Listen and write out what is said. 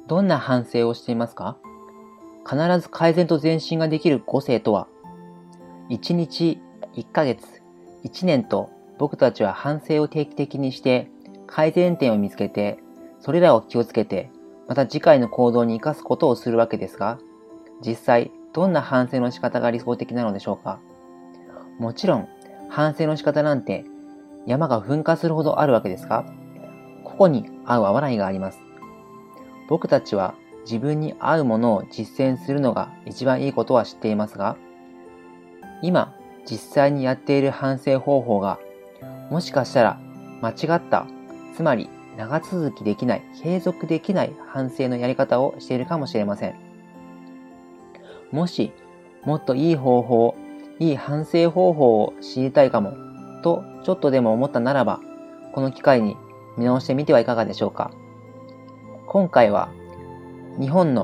どんな反省をしていますか？必ず改善と前進ができる個性とは、1日、1ヶ月、1年と僕たちは反省を定期的にして改善点を見つけて、それらを気をつけて、また次回の行動に生かすことをするわけですが、実際どんな反省の仕方が理想的なのでしょうか？もちろん反省の仕方なんて山が噴火するほどあるわけですが、個々に合う合わないがあります。僕たちは自分に合うものを実践するのが一番いいことは知っていますが、今実際にやっている反省方法がもしかしたら間違った、つまり長続きできない、継続できない反省のやり方をしているかもしれません。もしもっといい方法、いい反省方法を知りたいかもとちょっとでも思ったならば、この機会に見直してみてはいかがでしょうか。今回は日本の